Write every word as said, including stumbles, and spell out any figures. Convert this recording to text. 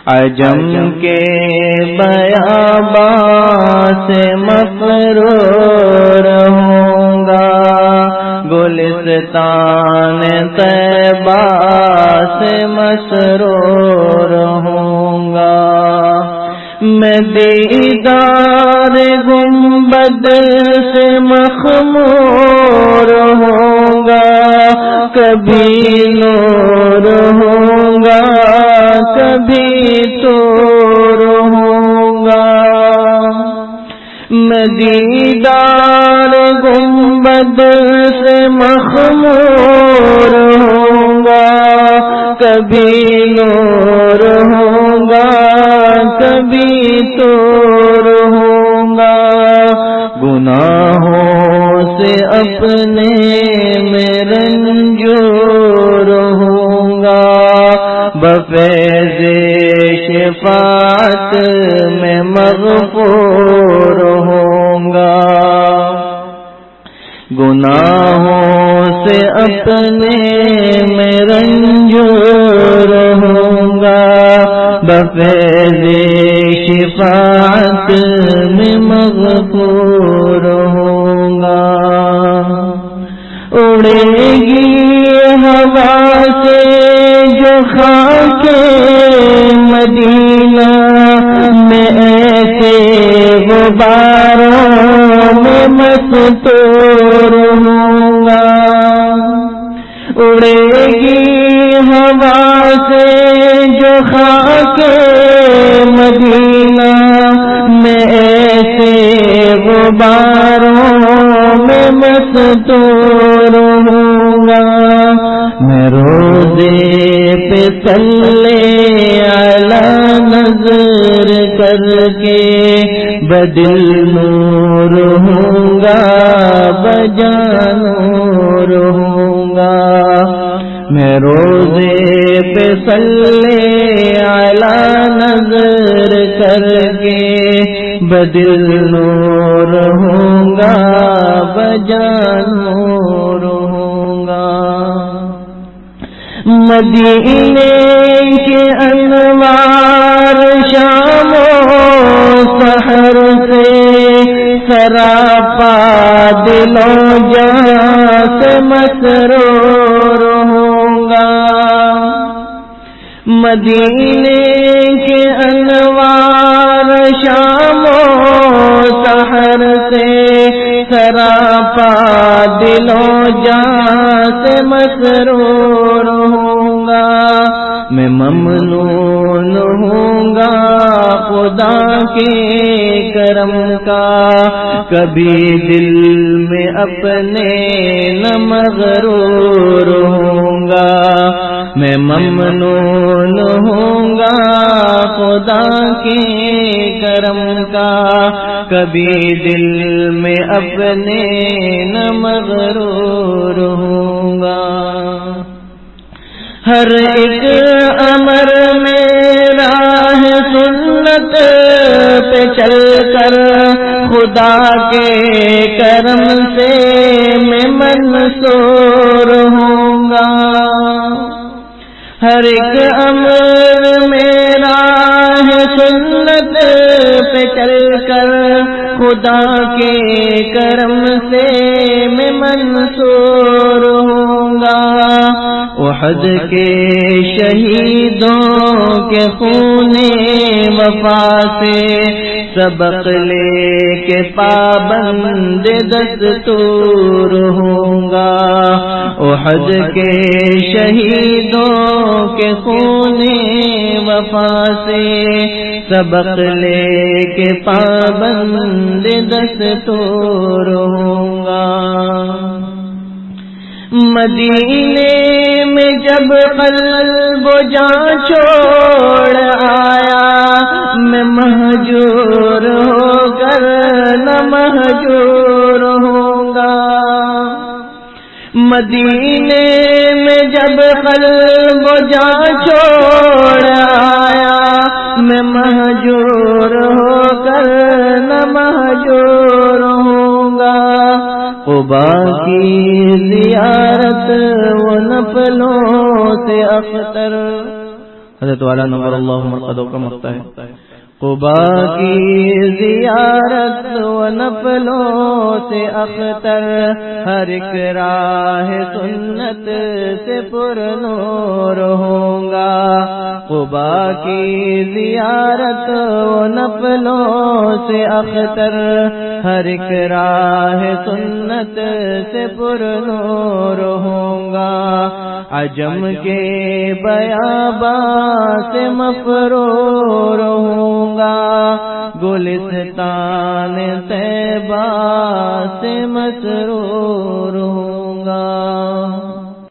عجم کے بیاباں سے مسرور ہوں گا، گلستان طیبہ سے مسرور ہوں گا، میں دیدار گنبد سے مخمور ہوں گا، کبھی نور ہوں گا کبھی تور ہوں گا، میں دیدار گنبد سے مخمور ہوں گا، کبھی نور ہوں گا کبھی تور ہوں گا، گناہوں سے اپنے میں رنجور ہوں گا، بفیض شفاعت میں مغفور ہوں گا، گناہوں سے اپنے میں رنجور ہوں گا، بفیض شفاعت میں مغفور ہوں گا، اڑے گی ہوا سے جو خاک مدینہ میں ایسے غباروں میں مستور ہوں گا، اڑے گی ہوا سے جو خاک مدینہ میں ایسے غباروں میں مستور ہوں گا، میں روزے پہ صلی علی نظر کر کے بدل نور ہوں گا بجان نور ہوں گا، میں روزے پہ صلی علی نظر کر کے بدل نور ہوں گا بجان نور ہوں گا، مدینے کے انوار شام و سحر سے سراپا دل و جان سے مسرور ہوں گا، مدینے کے انوار شام و سحر سے سراپا دل و جان سے مسرور ہوں گا، میں ممنون ہوں گا خدا کے کرم کا، کبھی دل میں اپنے نہ مغرور ہوں گا، میں ممنون ہوں گا خدا کے کرم کا، کبھی دل میں اپنے نہ مغرور ہوں گا، ہر ایک امر میں راہ سنت پہ چل کر خدا کے کرم سے میں منصور ہوں گا، ہر ایک امر میں راہ سنت پہ چل کر خدا کے کرم سے میں منصور ہوں گا، احد کے شہیدوں کے خون وفا سے سبق لے کے پابند دستور ہوں گا، احد کے شہیدوں کے خون وفا سے سبق لے کے پابند دستور ہوں گا، مدینے میں جب قلب و جان چھوڑ آیا، میں مہجور ہو کر نہ مہجور ہوں گا، مدینے میں جب قلب و جان چھوڑ آیا، میں مہجور ہو کر نہ مہجور ہوں گا، قبا کی زیارت و نفلوں سے اختر حضرت والا نور اللہ مرقدوں کا مقطع ہے۔ قبا کی زیارت و نفلوں سے اختر، ہر ایک راہ سنت سے پر نور ہوں گا۔ قبا کی زیارت و نفلوں سے اختر، ہر ایک راہ سنت سے پر نور ہوں گا۔ عجم کے بیاباں سے مفرور ہوں گا، گلستان طیبہ سے مسرور ہوں